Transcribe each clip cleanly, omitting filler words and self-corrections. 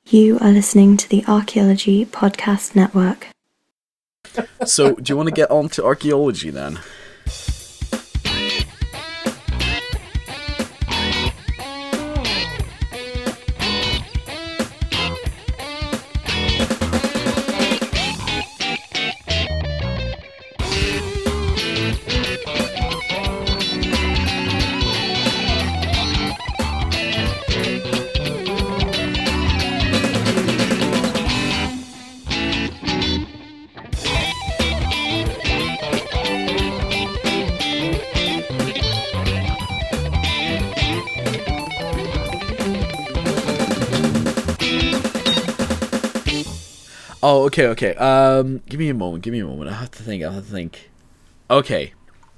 You are listening to the Archaeology Podcast Network. So, do you want to get on to archaeology then? Oh, okay. Give me a moment. I have to think. Okay.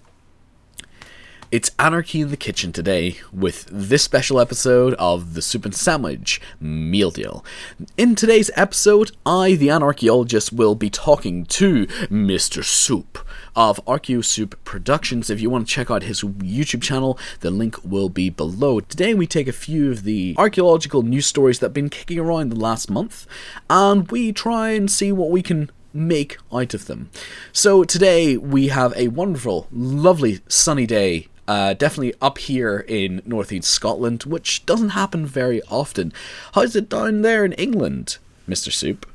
It's Anarchy in the Kitchen today with this special episode of the Soup and Sandwich Meal Deal. In today's episode, I, the Anarchaeologist, will be talking to Mr. Soup of Archaeosoup Productions. If you want to check out his YouTube channel, the link will be below. Today we take a few of the archaeological news stories that have been kicking around the last month, and we try and see what we can make out of them. So today we have a wonderful, lovely, sunny day. Definitely up here in northeast Scotland, which doesn't happen very often. How's it down there in England, Mr. Soup?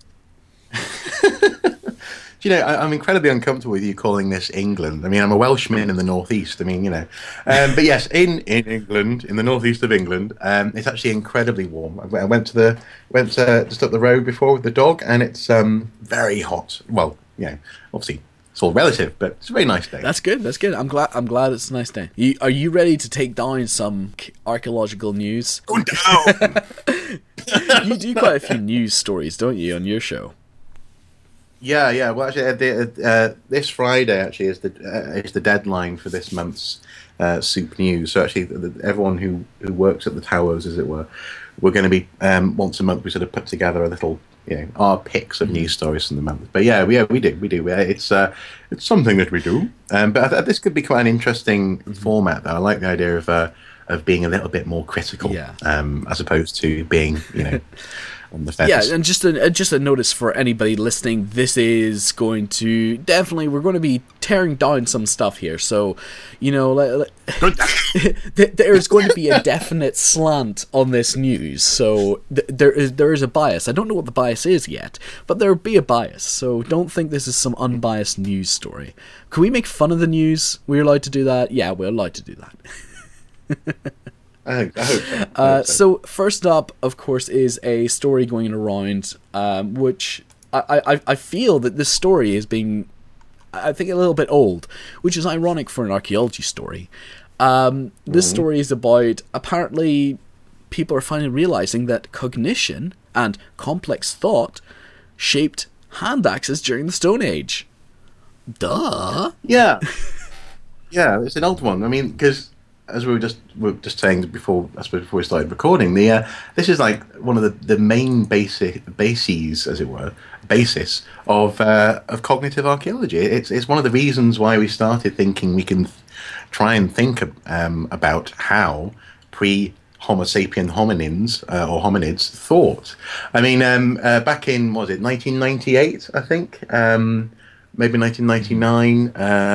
I'm incredibly uncomfortable with you calling this England. I mean, I'm a Welshman in the northeast. But yes, in England, in the northeast of England, it's actually incredibly warm. I went just up the road before with the dog, and it's very hot. Well, obviously it's all relative, but it's a very nice day. That's good. I'm glad it's a nice day. Are you ready to take down some archaeological news? Go down. You do quite a few news stories, don't you, on your show? Yeah. Well, actually, this Friday actually is the deadline for this month's Soup News. So actually, everyone who works at the Towers, as it were, we're going to be once a month. We sort of put together a little, our picks of news stories from the month. But we do. It's something that we do. But this could be quite an interesting format, though. I like the idea of being a little bit more critical, as opposed to being, on the fence. Yeah, and just a notice for anybody listening, this is going to we're going to be tearing down some stuff here. So, there's going to be a definite slant on this news. So there is a bias. I don't know what the bias is yet, but there'll be a bias. So don't think this is some unbiased news story. Can we make fun of the news? We're allowed to do that? Yeah, we're allowed to do that. I hope so. So first up, of course, is a story going around, which I feel that this story is being, I think, a little bit old, which is ironic for an archaeology story. This story is about, apparently, people are finally realizing that cognition and complex thought shaped hand axes during the Stone Age. Duh. Yeah, it's an old one. I mean, because as we were just saying before we started recording, this is like one of the main bases, as it were, basis of cognitive archaeology. It's one of the reasons why we started thinking we can try and think about how pre-Homo sapien hominins or hominids thought. I mean, back in 1998, I think, maybe 1999.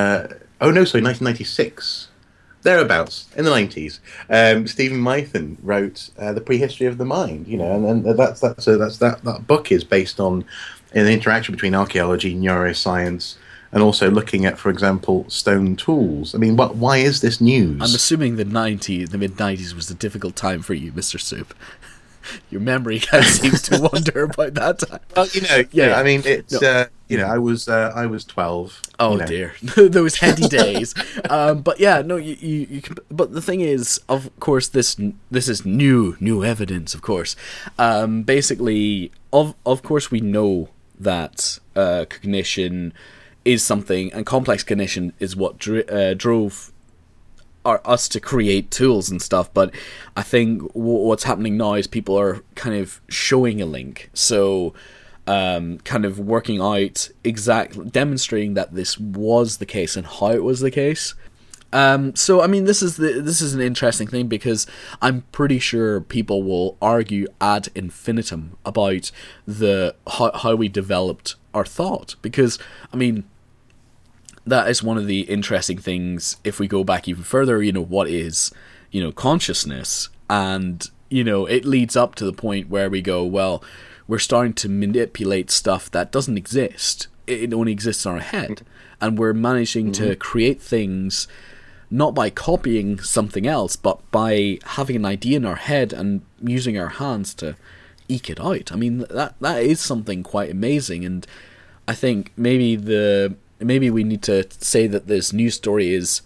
1996. Thereabouts, in the 90s, Stephen Mython wrote The Prehistory of the Mind, and that book is based on an interaction between archaeology, neuroscience, and also looking at, for example, stone tools. I mean, why is this news? I'm assuming the mid-90s was a difficult time for you, Mr. Soup. Your memory kind of seems to wander about that time. Well, I mean, it's I was 12. Oh dear, those heady days. But yeah, no, you can. But the thing is, of course, this is new evidence. Of course, basically, of course, we know that cognition is something, and complex cognition is what drove us to create tools and stuff. But I think what's happening now is people are kind of showing a link. So. Kind of working out demonstrating that this was the case and how it was the case. So I mean, this is an interesting thing, because I'm pretty sure people will argue ad infinitum about how we developed our thought, because I mean, that is one of the interesting things. If we go back even further, what is consciousness, and it leads up to the point where we go, well, we're starting to manipulate stuff that doesn't exist. It only exists in our head, and we're managing to create things, not by copying something else, but by having an idea in our head and using our hands to eke it out. I mean, that is something quite amazing, and I think maybe we need to say that this news story is,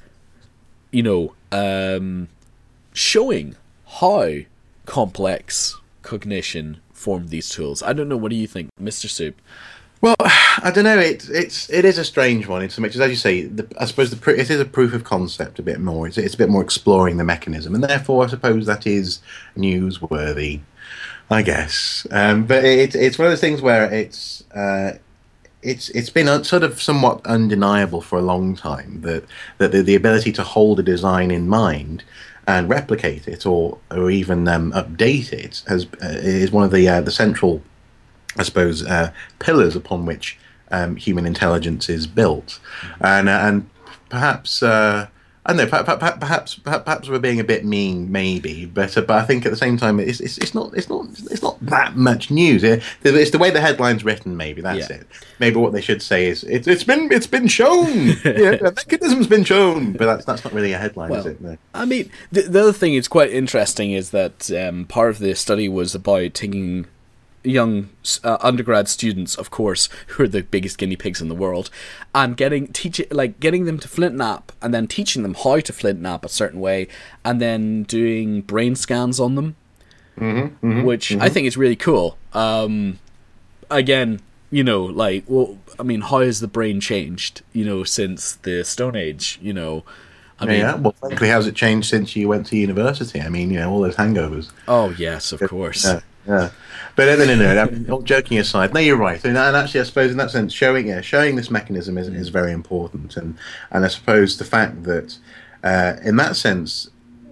showing how complex cognition formed these tools. I don't know. What do you think, Mr. Soup? Well, I don't know. It is a strange one in some ways, as you say. I suppose it is a proof of concept a bit more. It's a bit more exploring the mechanism, and therefore I suppose that is newsworthy, I guess. But it's one of those things where it's been sort of somewhat undeniable for a long time that the ability to hold a design in mind and replicate it, or even update it, is one of the central, I suppose, pillars upon which human intelligence is built, and perhaps I don't know, perhaps we're being a bit mean, maybe, but I think at the same time it's not that much news. It's the way the headline's written, maybe that's it. Maybe what they should say is it's been shown, the mechanism's been shown, but that's not really a headline, is it? No. I mean, the other thing that's quite interesting is that part of the study was about taking young undergrad students, of course, who are the biggest guinea pigs in the world, and getting them to flint knap, and then teaching them how to flint knap a certain way, and then doing brain scans on them, which I think is really cool. Again, I mean, how has the brain changed, since the Stone Age? Well, frankly, how's it changed since you went to university? I mean, all those hangovers. Oh yes, of course. Yeah. But no. All joking aside, no, you're right. And actually, I suppose in that sense, showing this mechanism is very important. And I suppose the fact that, in that sense,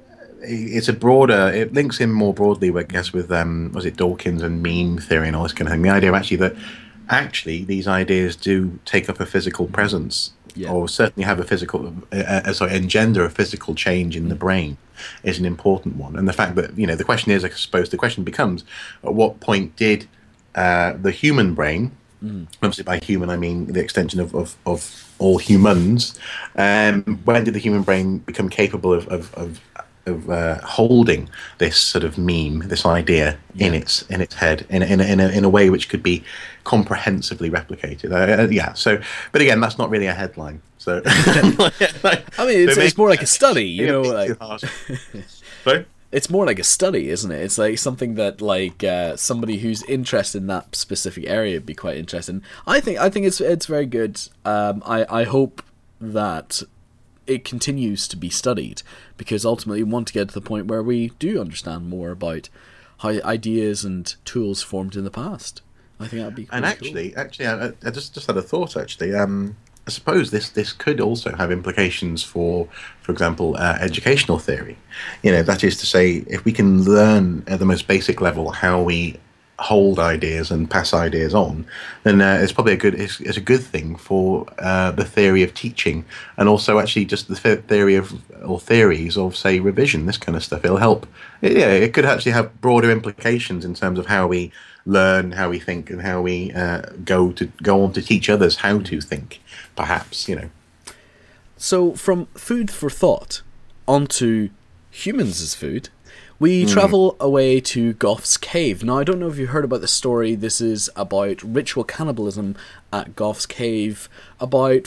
it links in more broadly, I guess, with was it Dawkins and meme theory and all this kind of thing. The idea that these ideas do take up a physical presence. Yeah. Or certainly have engender a physical change in the brain is an important one. And the fact that, the question is, I suppose the question becomes, at what point did the human brain, obviously by human I mean the extension of all humans, when did the human brain become capable of holding this sort of meme, this idea in its head in a way which could be comprehensively replicated. So, but again, that's not really a headline. So, I mean, it's more like a study, Sorry? It's more like a study, isn't it? It's like something that somebody who's interested in that specific area would be quite interested in. I think it's very good. I hope that it continues to be studied, because ultimately we want to get to the point where we do understand more about how ideas and tools formed in the past. I think that'd be cool. And actually, I just had a thought. Actually, I suppose this could also have implications for example, educational theory. That is to say, if we can learn at the most basic level how we hold ideas and pass ideas on, then it's probably a good thing for the theory of teaching, and also actually just the theories of, say, revision, this kind of stuff. It'll help. It could actually have broader implications in terms of how we learn, how we think, and how we go on to teach others how to think, perhaps. So from food for thought onto humans as food, we travel away to Gough's Cave. Now, I don't know if you heard about this story. This is about ritual cannibalism at Gough's Cave about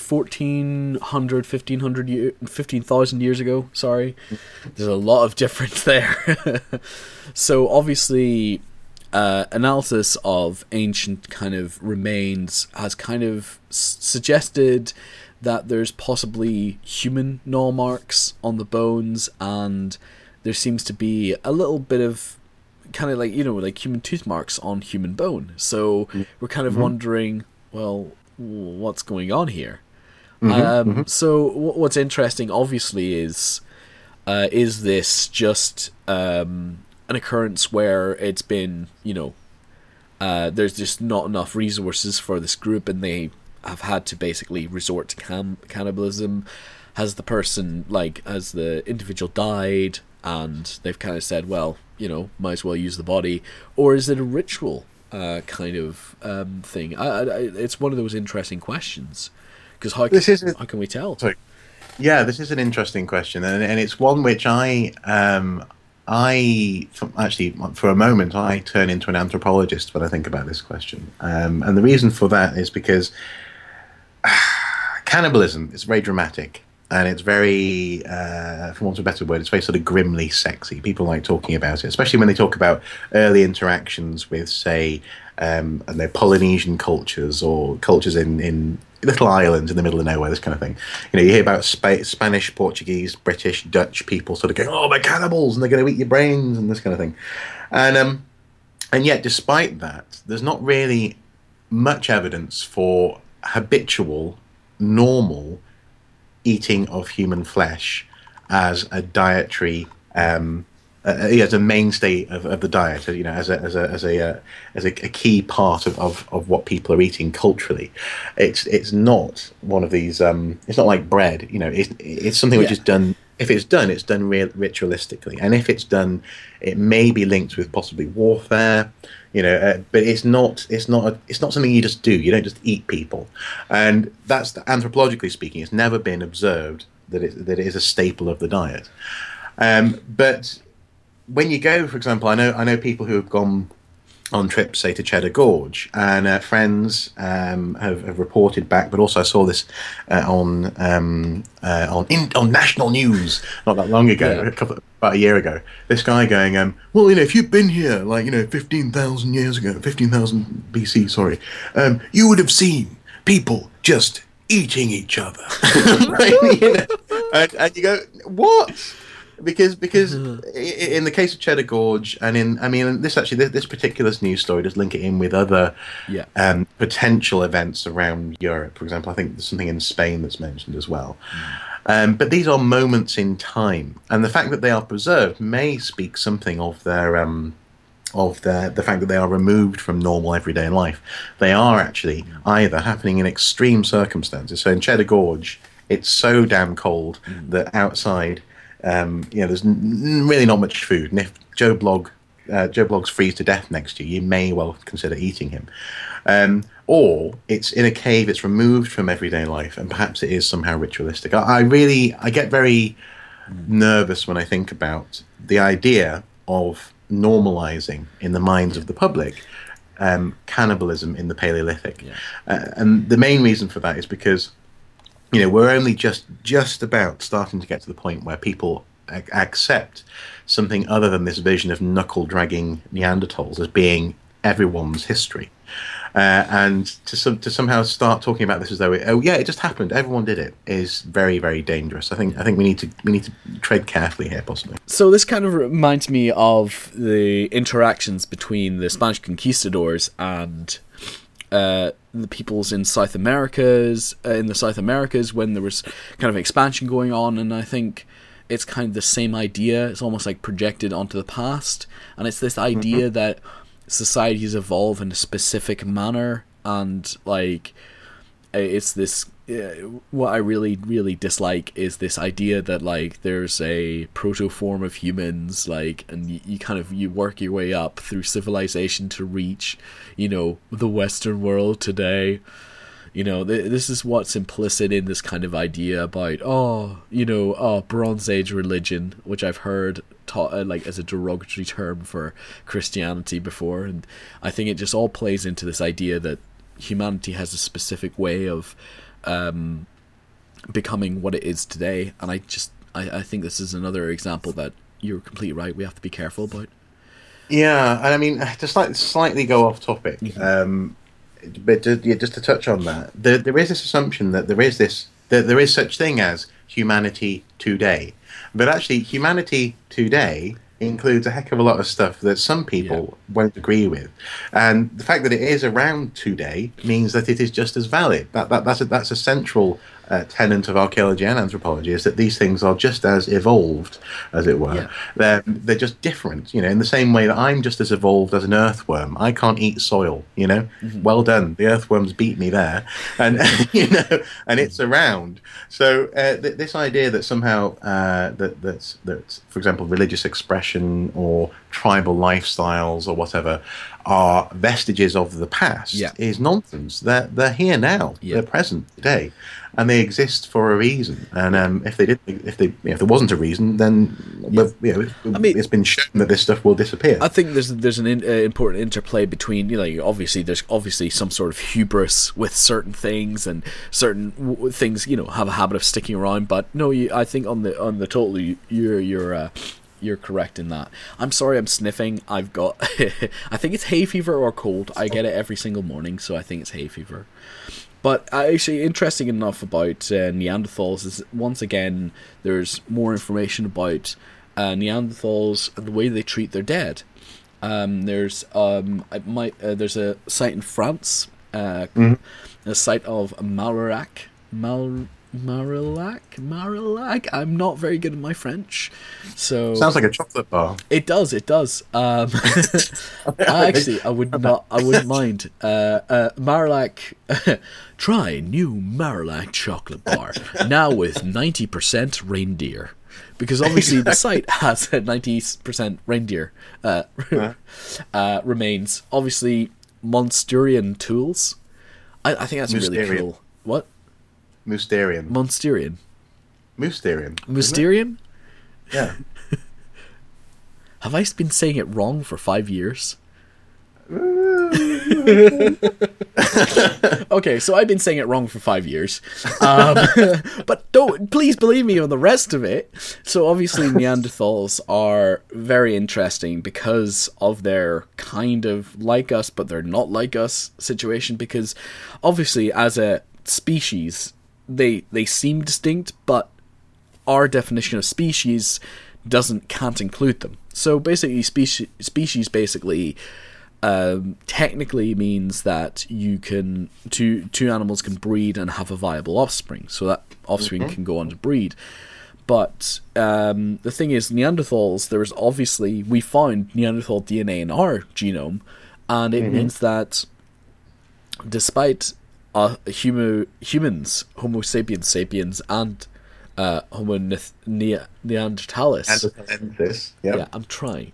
15,000 years ago. Sorry. There's a lot of difference there. So, obviously, analysis of ancient kind of remains has kind of suggested that there's possibly human gnaw marks on the bones, and there seems to be a little bit of kind of like human tooth marks on human bone. So we're kind of wondering, well, what's going on here? So what's interesting, obviously, is this just an occurrence where it's been, there's just not enough resources for this group, and they have had to basically resort to cannibalism? Has the individual died, and they've kind of said, well, might as well use the body? Or is it a ritual kind of thing? It's one of those interesting questions, because how can we tell? Sorry. Yeah, this is an interesting question, and it's one which actually, for a moment, I turn into an anthropologist when I think about this question. And the reason for that is because cannibalism is very dramatic, and it's very, for want of a better word, it's very sort of grimly sexy. People like talking about it, especially when they talk about early interactions with, say, Polynesian cultures, or cultures in little islands in the middle of nowhere, this kind of thing. You hear about Spanish, Portuguese, British, Dutch people sort of going, oh, they're cannibals, and they're going to eat your brains, and this kind of thing. And yet, despite that, there's not really much evidence for habitual, normal eating of human flesh as a dietary, as a mainstay of the diet, as a key part of what people are eating culturally. It's not one of these. It's not like bread. It's something which is done. If it's done, it's done ritualistically, and if it's done, it may be linked with possibly warfare. But it's not something you just do. You don't just eat people, and that's anthropologically speaking, it's never been observed that it is a staple of the diet. But when you go, for example, I know people who have gone on trips, say, to Cheddar Gorge, and friends have reported back. But also, I saw this on national news not that long ago, about a year ago. This guy going, well, if you've been here, 15,000 years ago, 15,000 BC, sorry, you would have seen people just eating each other. And you go, what? Because in the case of Cheddar Gorge, and this particular news story does link it in with other potential events around Europe. For example, I think there's something in Spain that's mentioned as well. But these are moments in time, and the fact that they are preserved may speak something of their the fact that they are removed from normal everyday life. They are actually either happening in extreme circumstances. So in Cheddar Gorge, it's so damn cold that outside, there's really not much food. And if Joe Blogg's freeze to death next to you, you may well consider eating him. Or it's in a cave, it's removed from everyday life, and perhaps it is somehow ritualistic. I get very nervous when I think about the idea of normalizing in the minds of the public cannibalism in the Paleolithic. And the main reason for that is because we're only just about starting to get to the point where people accept something other than this vision of knuckle-dragging Neanderthals as being everyone's history. And to somehow start talking about this as though it just happened, everyone did it, is very, very dangerous. I think we need to tread carefully here, possibly. So this kind of reminds me of the interactions between the Spanish conquistadors and the peoples in the South Americas when there was kind of expansion going on, and I think it's kind of the same idea. It's almost like projected onto the past, and it's this idea that societies evolve in a specific manner, and it's this what I really, really dislike is this idea that there's a proto-form of humans, and you work your way up through civilization to reach the Western world today. This is what's implicit in this kind of idea about Bronze Age religion, which I've heard taught as a derogatory term for Christianity before, and I think it just all plays into this idea that humanity has a specific way of becoming what it is today, and I think this is another example that you're completely right. We have to be careful about. Yeah, and I mean, to slightly go off topic, but just to touch on that, there is this assumption that there is such thing as humanity today, but actually humanity today includes a heck of a lot of stuff that some people won't agree with, and the fact that it is around today means that it is just as valid. That's a central tenet of archaeology and anthropology is that these things are just as evolved, as it were. Yeah. They're just different, in the same way that I'm just as evolved as an earthworm. I can't eat soil, Well done. The earthworms beat me there. And, and it's around. So this idea that somehow that, for example, religious expression or tribal lifestyles or whatever are vestiges of the past is nonsense. They're here now. They're present today, and they exist for a reason. And if there wasn't a reason, then it's been shown that this stuff will disappear. I think there's an important interplay between there's obviously some sort of hubris with certain things, and certain things have a habit of sticking around. But no, I think on the total you're correct in that. I'm sorry, I'm sniffing. I've got I think it's hay fever or cold. I get it every single morning, so I think it's hay fever. But actually, interesting enough about Neanderthals is, once again, there's more information about Neanderthals and the way they treat their dead. There's a site in France, a site of Marillac. I'm not very good at my French, so sounds like a chocolate bar. It does. Actually, I wouldn't mind. Marillac, try new Marillac chocolate bar now with 90% reindeer, because obviously the site has 90% reindeer remains. Obviously, Monsterian tools. I think that's really cool. What? Mousterian. Mousterian? Yeah. Have I been saying it wrong for 5 years? Okay, so I've been saying it wrong for 5 years. But please believe me on the rest of it. So obviously Neanderthals are very interesting because of their kind of like us, but they're not like us situation, because obviously as a species, they seem distinct, but our definition of species can't include them. So basically, species basically technically means that you can two animals can breed and have a viable offspring, so that offspring can go on to breed. But the thing is, Neanderthals, we found Neanderthal DNA in our genome, and it means that despite humans, Homo sapiens sapiens, and Homo neanderthalis. Yeah, I'm trying.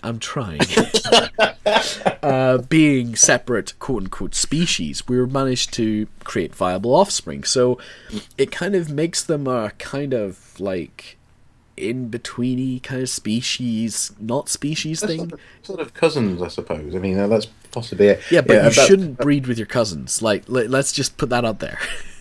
Being separate, quote unquote, species, we managed to create viable offspring. So it kind of makes them a kind of like in-betweeny kind of species, not species thing. Sort of cousins, I suppose. I mean, that's possibly it. Yeah, but you shouldn't breed with your cousins. Like, let's just put that out there.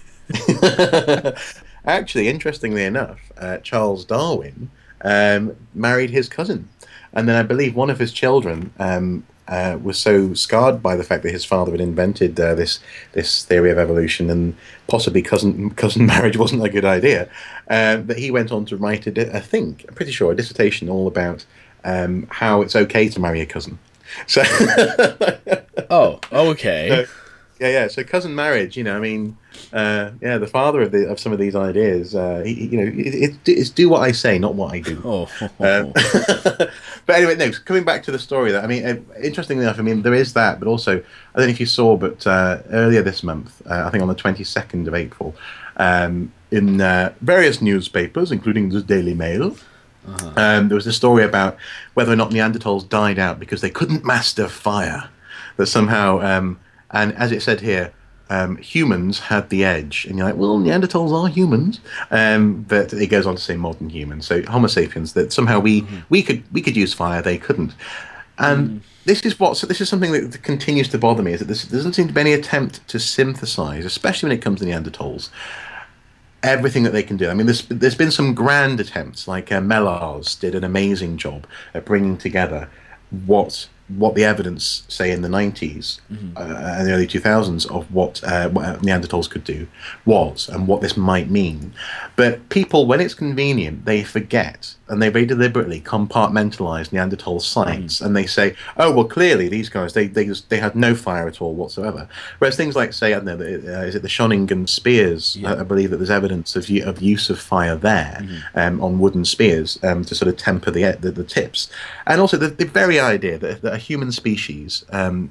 Actually, interestingly enough, Charles Darwin married his cousin, and then I believe one of his children was so scarred by the fact that his father had invented this theory of evolution, and possibly cousin marriage wasn't a good idea, that he went on to write I'm pretty sure, a dissertation all about how it's okay to marry a cousin. So, oh, okay. So cousin marriage, the father of some of these ideas, it's do what I say, not what I do. But anyway, no. Coming back to the story, interestingly enough, there is that, but also I don't know if you saw, but earlier this month, I think on the 22nd of April, in various newspapers, including the Daily Mail. There was a story about whether or not Neanderthals died out because they couldn't master fire. That somehow, and as it said here, humans had the edge. And you're like, well, Neanderthals are humans. But it goes on to say modern humans. So Homo sapiens, that somehow we could use fire, they couldn't. And this is something that continues to bother me, is that there doesn't seem to be any attempt to synthesize, especially when it comes to Neanderthals, everything that they can do. There's been some grand attempts, like Mellars did an amazing job at bringing together what what the evidence, say in the 90s and the early 2000s, of what Neanderthals could do was, and what this might mean. But people, when it's convenient, they forget, and they very deliberately compartmentalize Neanderthal sites, and they say, oh, well, clearly these guys, they had no fire at all whatsoever. Whereas things like, say, I don't know, is it the Schöningen spears? I believe that there's evidence of use of fire there on wooden spears to sort of temper the tips. And also the very idea that a human species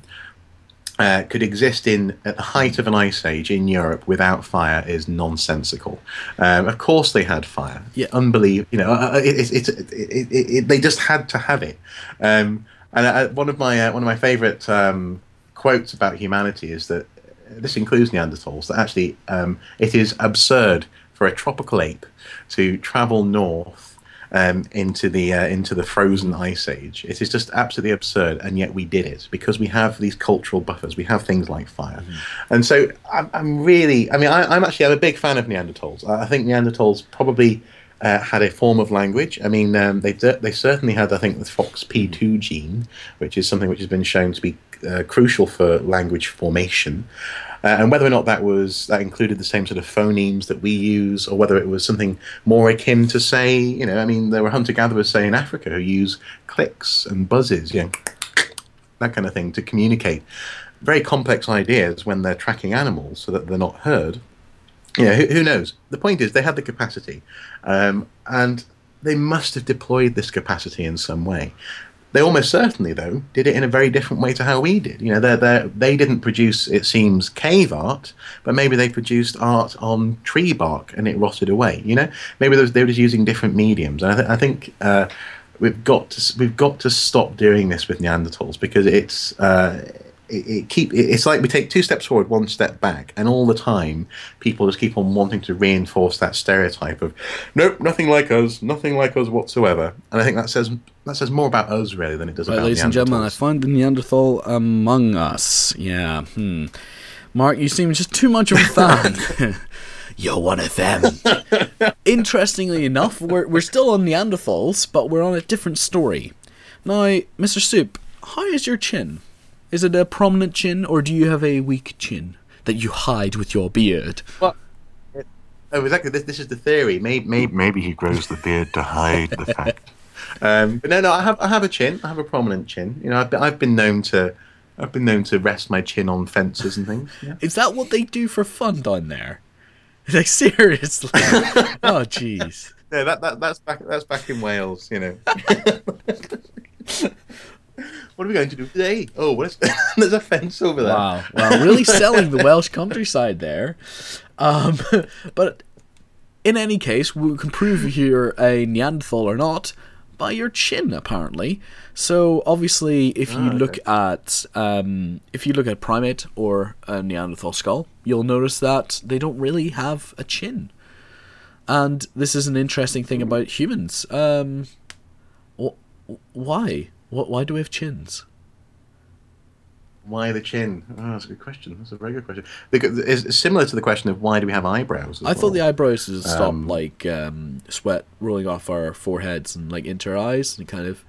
could exist at the height of an ice age in Europe without fire is nonsensical. Of course, they had fire. Yeah, unbelievable. They just had to have it. And one of my favorite quotes about humanity is that this includes Neanderthals. That actually, it is absurd for a tropical ape to travel north into the frozen ice age. It is just absolutely absurd, and yet we did it because we have these cultural buffers. We have things like fire, and so I'm a big fan of Neanderthals. I think Neanderthals probably had a form of language. I mean, they certainly had, I think, the FOXP2 gene, which is something which has been shown to be crucial for language formation. And whether or not that included the same sort of phonemes that we use, or whether it was something more akin to, say, there were hunter-gatherers, say, in Africa who use clicks and buzzes, that kind of thing, to communicate very complex ideas when they're tracking animals so that they're not heard. Who knows? The point is, they had the capacity, and they must have deployed this capacity in some way. They almost certainly, though, did it in a very different way to how we did. They didn't produce, it seems, cave art, but maybe they produced art on tree bark and it rotted away. Maybe they were just using different mediums. And I think we've got to stop doing this with Neanderthals, because it's like we take 2 steps forward, 1 step back, and all the time people just keep on wanting to reinforce that stereotype of nope, nothing like us whatsoever. And I think that says more about us really than it does about Neanderthals. Ladies and gentlemen, I find the Neanderthal among us. Yeah. Mark, you seem just too much of a fan. You're one of them. Interestingly enough, we're still on Neanderthals, but we're on a different story. Now, Mr. Soup, how is your chin? Is it a prominent chin, or do you have a weak chin that you hide with your beard? Well, exactly. This is the theory. Maybe he grows the beard to hide the fact. But no. I have a chin. I have a prominent chin. I've been known to rest my chin on fences and things. Yeah. Is that what they do for fun down there? Like, seriously? Oh, jeez. Yeah, that's back in Wales. What are we going to do today? Oh, there's a fence over there. Wow, really selling the Welsh countryside there. But in any case, we can prove if you're a Neanderthal or not by your chin, apparently. So obviously, if you look at primate or a Neanderthal skull, you'll notice that they don't really have a chin. And this is an interesting thing about humans. Why? Why do we have chins? Why the chin? Oh, that's a good question. That's a very good question. It's similar to the question of why do we have eyebrows? I thought the eyebrows would stop sweat rolling off our foreheads and into our eyes, and kind of.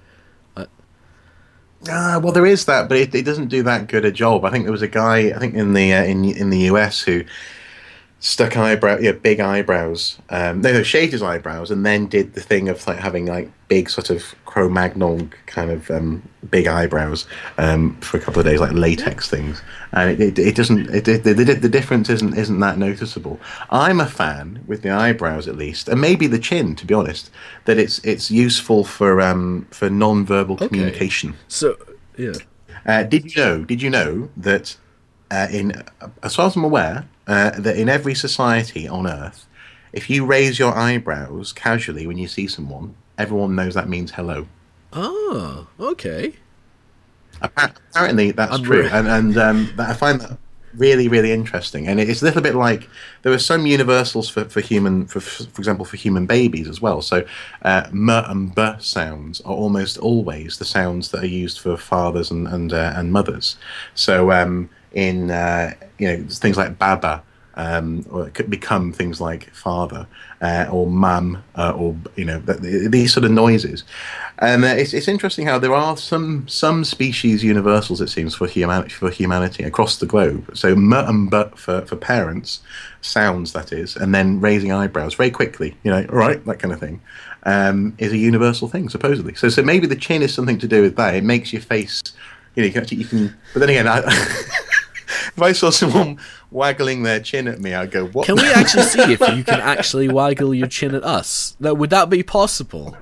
Well, there is that, but it doesn't do that good a job. I think there was a guy, in the US who stuck big eyebrows. Shaved his eyebrows and then did the thing of having big sort of Cro-Magnon kind of big eyebrows for a couple of days, like latex things, and it doesn't. The difference isn't that noticeable. I'm a fan with the eyebrows, at least, and maybe the chin, to be honest, that it's useful for non-verbal communication. So yeah. Did you know that as far as I'm aware, that in every society on Earth, if you raise your eyebrows casually when you see someone, everyone knows that means hello. Oh, okay. Apparently that's true, and I find that really, really interesting. And it's a little bit like there are some universals for example, for human babies as well. So m and b sounds are almost always the sounds that are used for fathers and mothers. So in things like baba or it could become things like father or mum, or these sort of noises. And it's interesting how there are some species universals, it seems, for humanity across the globe. So m and but for parents, sounds, that is, and then raising eyebrows very quickly, all right, that kind of thing, is a universal thing, supposedly. So maybe the chin is something to do with that. It makes your face, you can. But then again, if I saw someone waggling their chin at me, I'd go, what? Can we actually see if you can actually waggle your chin at us? Would that be possible?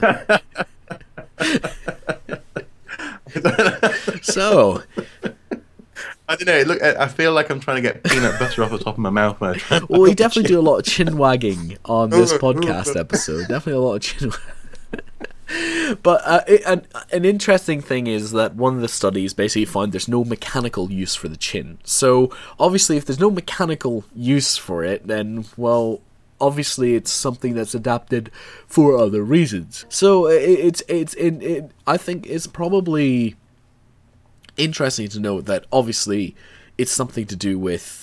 So, I don't know. Look, I feel like I'm trying to get peanut butter off the top of my mouth. Well, we definitely do a lot of chin wagging on this podcast episode. Definitely a lot of chin wagging. But an interesting thing is that one of the studies basically found there's no mechanical use for the chin. So obviously, if there's no mechanical use for it, then, well, obviously it's something that's adapted for other reasons. So I think it's probably interesting to note that obviously it's something to do with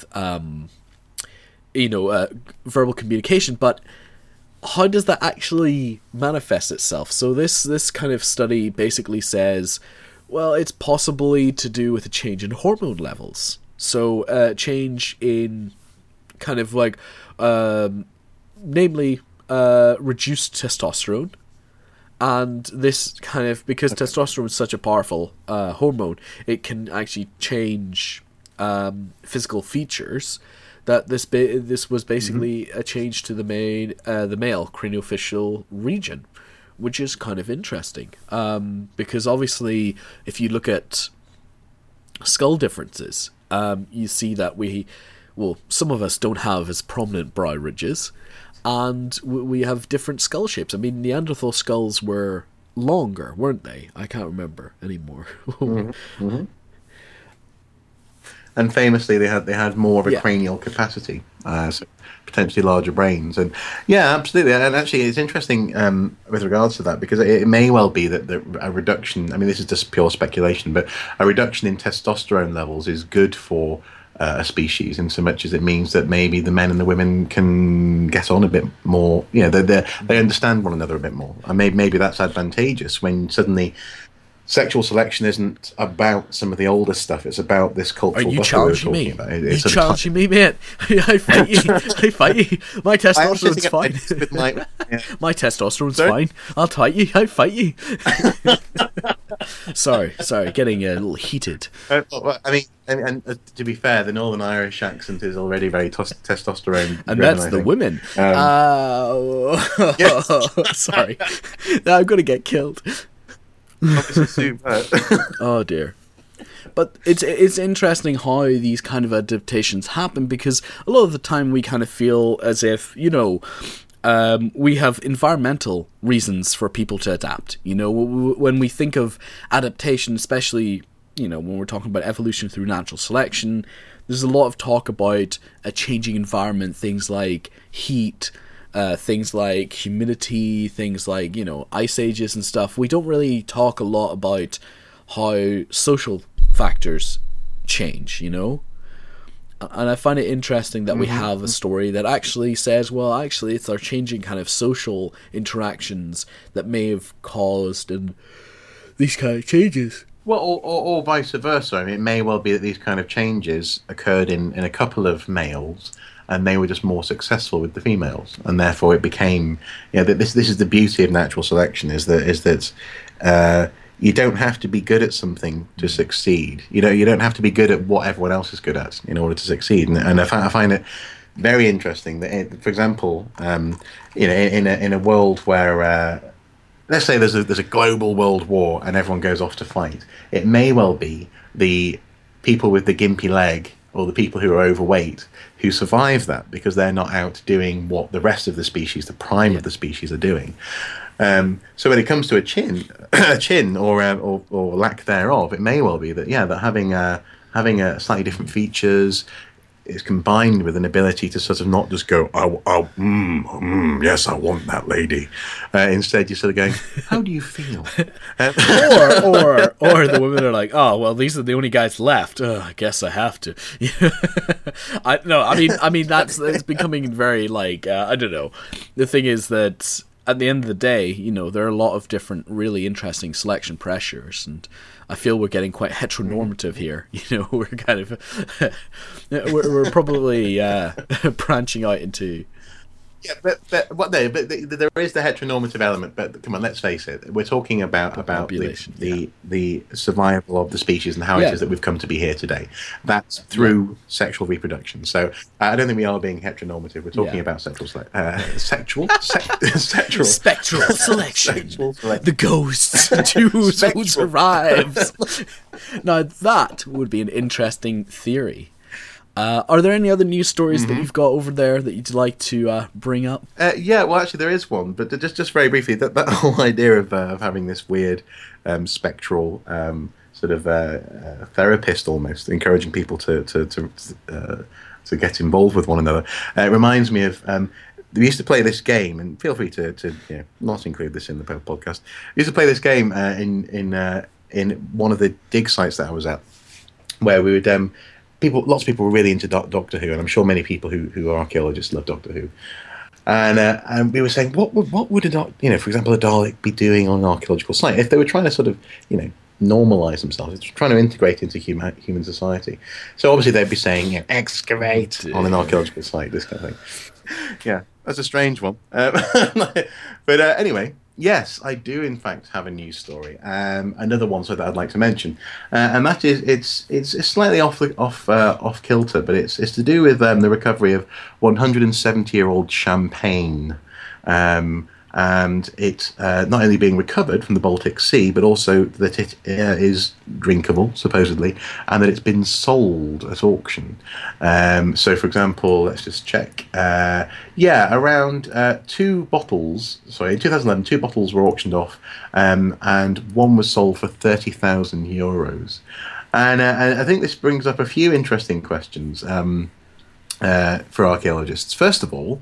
verbal communication, but how does that actually manifest itself? So this kind of study basically says, well, it's possibly to do with a change in hormone levels. So change in kind of like, namely, reduced testosterone. And this kind of, because testosterone is such a powerful hormone, it can actually change physical features. That this was basically a change to the male craniofacial region, which is kind of interesting. Because obviously, if you look at skull differences, you see that some of us don't have as prominent brow ridges, and we have different skull shapes. I mean, Neanderthal skulls were longer, weren't they? I can't remember anymore. And famously, they had more of a cranial capacity, so potentially larger brains. And yeah, absolutely. And actually, it's interesting with regards to that, because it may well be that a reduction. I mean, this is just pure speculation, but a reduction in testosterone levels is good for a species, in so much as it means that maybe the men and the women can get on a bit more. They understand one another a bit more, and maybe that's advantageous when suddenly sexual selection isn't about some of the older stuff. It's about this cultural. Are you challenging me? Are you challenging me, mate? I fight you. I fight you. My testosterone's fine. My testosterone's fine. I'll fight you. I fight you. Sorry, getting a little heated. I mean, and to be fair, the Northern Irish accent is already very testosterone. And that's the women. Sorry. Now I'm going to get killed. Oh dear. But it's interesting how these kind of adaptations happen, because a lot of the time we kind of feel as if, we have environmental reasons for people to adapt. When we think of adaptation, especially, when we're talking about evolution through natural selection, there's a lot of talk about a changing environment, things like heat, things like humidity, things like, ice ages and stuff. We don't really talk a lot about how social factors change, And I find it interesting that we have a story that actually says, well, actually, it's our changing kind of social interactions that may have caused these kind of changes. Well, or vice versa. I mean, it may well be that these kind of changes occurred in a couple of males, and they were just more successful with the females, and therefore it became, this is the beauty of natural selection, is that you don't have to be good at something to succeed. You don't have to be good at what everyone else is good at in order to succeed. And I find it very interesting that, for example, in a world where let's say there's a global world war and everyone goes off to fight, it may well be the people with the gimpy leg or the people who are overweight who survive that, because they're not out doing what the rest of the species, the prime of the species, are doing. So when it comes to a chin or lack thereof, it may well be that that having a slightly different features, is combined with an ability to sort of not just go, yes, I want that lady. Instead, you're sort of going, how do you feel? or the women are like, oh well, these are the only guys left. I guess I have to. I mean that's it's becoming very like I don't know. The thing is that at the end of the day, there are a lot of different really interesting selection pressures, and I feel we're getting quite heteronormative here. We're kind of we're probably branching out into. Yeah, but there is the heteronormative element. But come on, let's face it. We're talking about the survival of the species and how it is that we've come to be here today. That's through sexual reproduction. So I don't think we are being heteronormative. We're talking about spectral selection. The ghosts choose who survives. Now that would be an interesting theory. Are there any other news stories that you've got over there that you'd like to bring up? Well, actually, there is one, but just very briefly, that whole idea of having this weird spectral sort of therapist almost encouraging people to get involved with one another. It reminds me of we used to play this game, and feel free to not include this in the podcast. We used to play this game in one of the dig sites that I was at, where we would. Lots of people were really into Doctor Who, and I'm sure many people who are archaeologists love Doctor Who. And we were saying, what would for example, a Dalek be doing on an archaeological site if they were trying to sort of, normalise themselves, trying to integrate into human society? So obviously they'd be saying, excavate on an archaeological site, this kind of thing. Yeah, that's a strange one. But anyway. Yes, I do in fact have a news story. Another one that I'd like to mention, and that is it's slightly off kilter, but it's to do with the recovery of 170-year-old champagne, and it not only being recovered from the Baltic Sea, but also that it is drinkable supposedly, and that it's been sold at auction. So, for example, let's just check. Around 2 bottles. Sorry, in 2011, 2 bottles were auctioned off, and one was sold for €30,000. And I think this brings up a few interesting questions for archaeologists. First of all,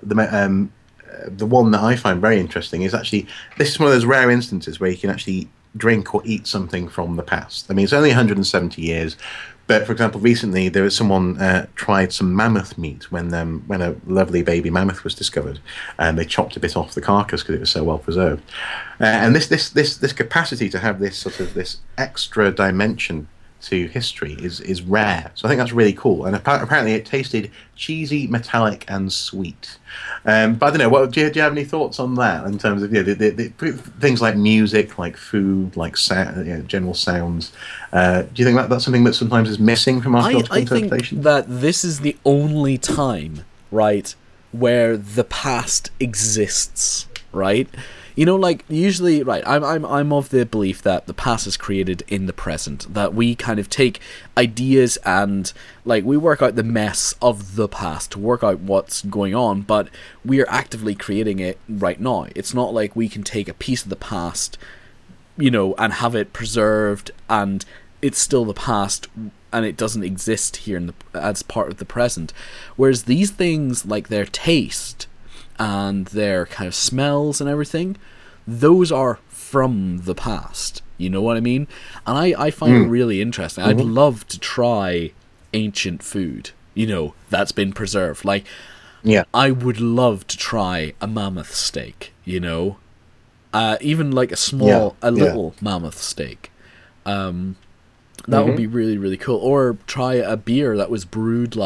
the one that I find very interesting is actually, this is one of those rare instances where you can actually drink or eat something from the past. I mean, it's only 170 years, but for example, recently there was someone tried some mammoth meat when a lovely baby mammoth was discovered, and they chopped a bit off the carcass because it was so well preserved. And this capacity to have this extra dimension to history is rare, so I think that's really cool. And apparently it tasted cheesy, metallic, and sweet. But I don't know. Do you have any thoughts on that in terms of the things like music, like food, like general sounds? Do you think that's something that sometimes is missing from archaeological interpretation? I think that this is the only time, right, where the past exists, right? Usually, right, I'm of the belief that the past is created in the present, that we kind of take ideas and, we work out the mess of the past to work out what's going on, but we are actively creating it right now. It's not like we can take a piece of the past, and have it preserved, and it's still the past, and it doesn't exist here as part of the present. Whereas these things, like their taste and their kind of smells and everything, those are from the past. You know what I mean? And I find it really interesting. I'd love to try ancient food, that's been preserved. I would love to try a mammoth steak, even like a little mammoth steak. That would be really, really cool. Or try a beer that was brewed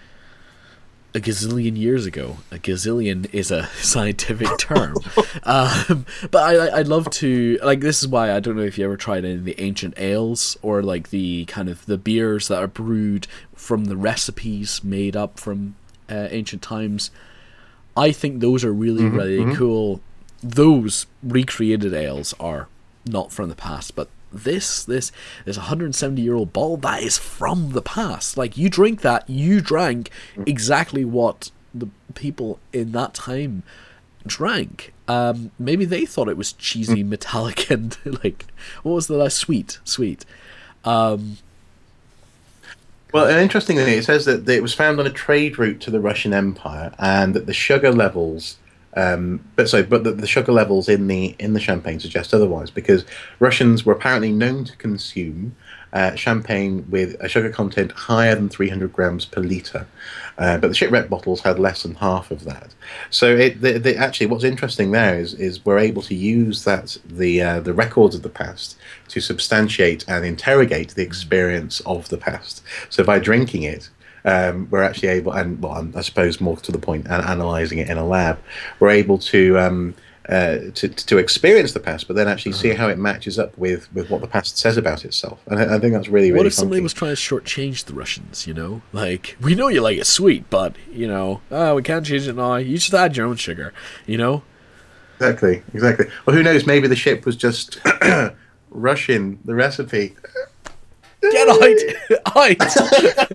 a gazillion years ago. A gazillion is a scientific term. But I'd love to, this is why I don't know if you ever tried any of the ancient ales, or the kind of the beers that are brewed from the recipes made up from ancient times. I think those are really, really cool. Those recreated ales are not from the past, but this 170-year-old bottle that is from the past. You drink that, you drank exactly what the people in that time drank. Maybe they thought it was cheesy, metallic, and what was the last sweet? Well, and interestingly, it says that it was found on a trade route to the Russian Empire, and that the sugar levels, the sugar levels in the champagne suggest otherwise, because Russians were apparently known to consume champagne with a sugar content higher than 300 grams per liter, but the shipwreck bottles had less than half of that. So actually, what's interesting there is we're able to use the records of the past to substantiate and interrogate the experience of the past. So by drinking it, we're actually able, and well, I suppose more to the point, and analysing it in a lab, we're able to experience the past, but then actually see how it matches up with what the past says about itself. And I think that's really, really What if funky. somebody was trying to shortchange the Russians, you know? Like, we know you like it sweet, but, you know, we can't change it now. You just add your own sugar, you know? Exactly. Well, who knows? Maybe the ship was just Russian, the recipe. Get out!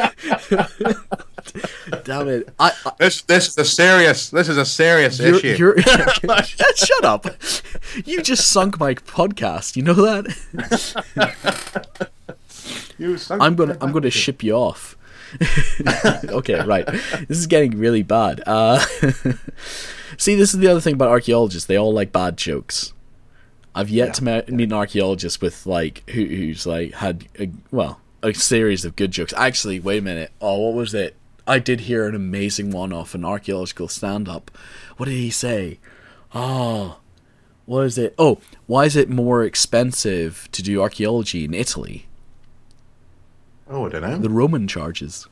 Damn it! This is a serious issue. Shut up! You just sunk my podcast. You know that? I'm gonna ship you off. Okay, right. This is getting really bad. See, this is the other thing about archaeologists. They all like bad jokes. I've yet to meet an archaeologist with like who's like had a series of good jokes. Actually, wait a minute. Oh, what was it? I did hear an amazing one off an archaeological stand-up. What did he say? Oh, what is it? Oh, why is it more expensive to do archaeology in Italy? Oh, I don't know. The Roman charges.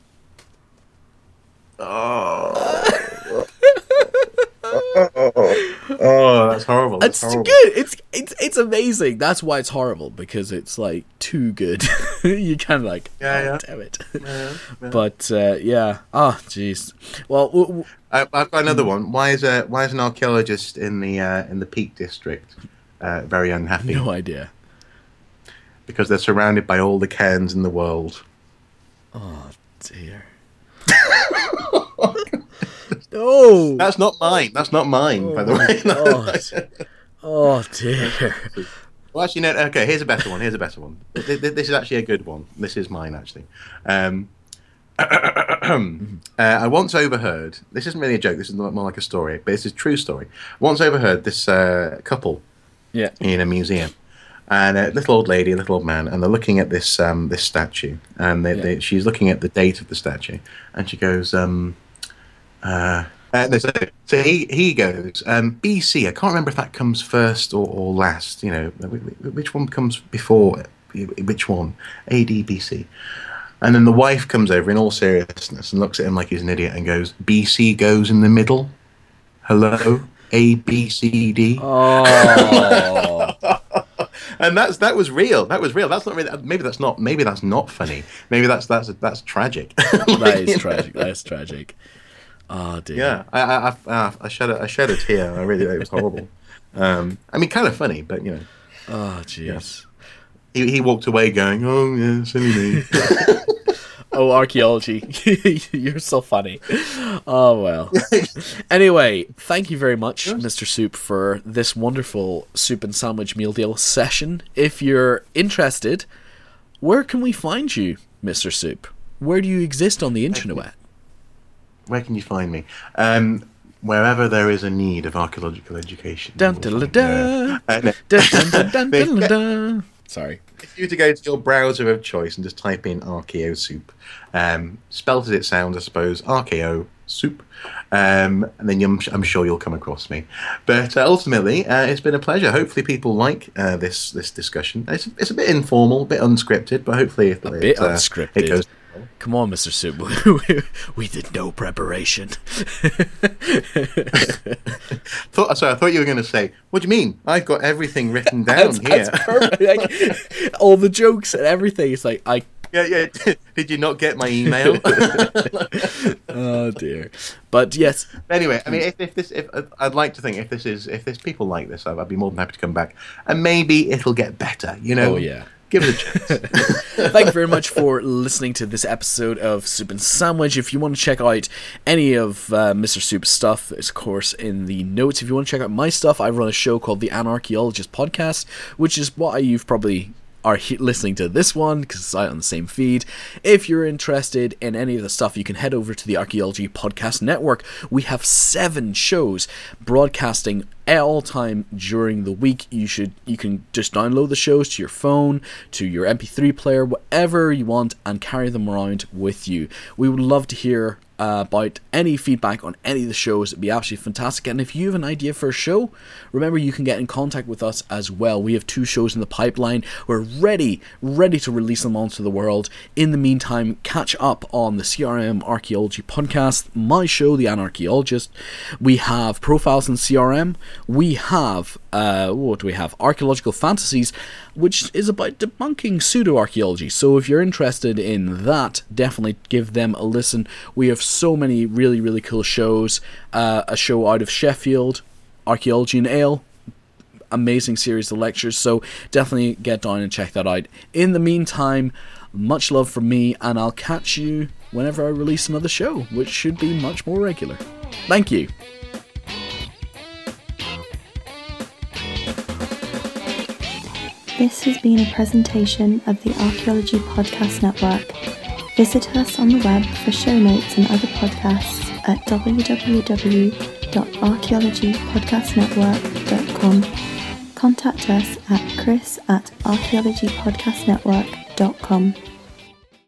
Oh, that's horrible. It's good. It's amazing. That's why it's horrible, because it's like too good. You kind of like, damn it. Yeah. But yeah. Oh, jeez. Well, I've got another one. Why is an archaeologist in the Peak District very unhappy? no idea. Because they're surrounded by all the cairns in the world. Oh dear. No. That's not mine. By the way. God. Oh dear. Well, actually, no. Okay, here's a better one. This is actually a good one. This is mine, actually. I once overheard. This isn't really a joke. This is more like a story, but this is a true story. Once overheard this couple in a museum, and a little old lady, a little old man, and they're looking at this statue, and she's looking at the date of the statue, and she goes, so he goes, BC. I can't remember if that comes first or last. You know, which one comes before which one? AD, BC. And then the wife comes over in all seriousness and looks at him like he's an idiot and goes, BC goes in the middle. Hello, A, B, C, D. Oh. And that was real. That's not really. Maybe that's not funny. Maybe that's tragic. That is tragic. Oh dear. Yeah, I shed a tear. I really, it was horrible. I mean, kind of funny, but you know. Oh jeez. Yeah. He walked away going, "Oh yeah, silly me." Oh, archaeology. You're so funny. Oh, well. Anyway, thank you very much, Mr. Soup, for this wonderful soup and sandwich meal deal session. If you're interested, where can we find you, Mr. Soup? Where do you exist on the internet? Where can you find me? Wherever there is a need of archaeological education. Sorry. If you were to go to your browser of choice and just type in Archaeo Soup, spelled as it sounds, I suppose, Archaeo Soup, and then I'm sure you'll come across me. But ultimately, it's been a pleasure. Hopefully people like this discussion. It's a bit informal, a bit unscripted, but hopefully it goes. Come on, Mr. Soup. We did no preparation. I thought you were going to say, what do you mean? I've got everything written down here. That's perfect. Like, all the jokes and everything. It's like, Yeah. Did you not get my email? Oh, dear. But, yes. Anyway, I mean, if I'd like to think if people like this, I'd be more than happy to come back. And maybe it'll get better, you know? Oh, yeah. Give it a chance. Thank you very much for listening to this episode of Soup and Sandwich. If you want to check out any of Mr. Soup's stuff, it's of course in the notes. If you want to check out my stuff, I run a show called the Anarchaeologist Podcast, which is what you've probably are listening to this one, because it's out on the same feed. If you're interested in any of the stuff, you can head over to the Archaeology Podcast Network. We have 7 shows broadcasting all time during the week. You can just download the shows to your phone, to your MP3 player, whatever you want, and carry them around with you. We would love to hear about any feedback on any of the shows. It'd be absolutely fantastic. And if you have an idea for a show, remember you can get in contact with us as well. We have 2 shows in the pipeline. We're ready to release them onto the world. In the meantime, catch up on the CRM Archaeology Podcast, my show, The Anarchaeologist. We have Profiles in CRM. We have what do we have? Archaeological Fantasies, which is about debunking pseudo-archaeology. So if you're interested in that, definitely give them a listen. We have so many really, really cool shows. A show out of Sheffield, Archaeology and Ale, amazing series of lectures, so definitely get down and check that out. In the meantime, much love from me, and I'll catch you whenever I release another show, which should be much more regular. Thank you. This has been a presentation of the Archaeology Podcast Network. Visit us on the web for show notes and other podcasts at www.archaeologypodcastnetwork.com. Contact us at chris@archaeologypodcastnetwork.com.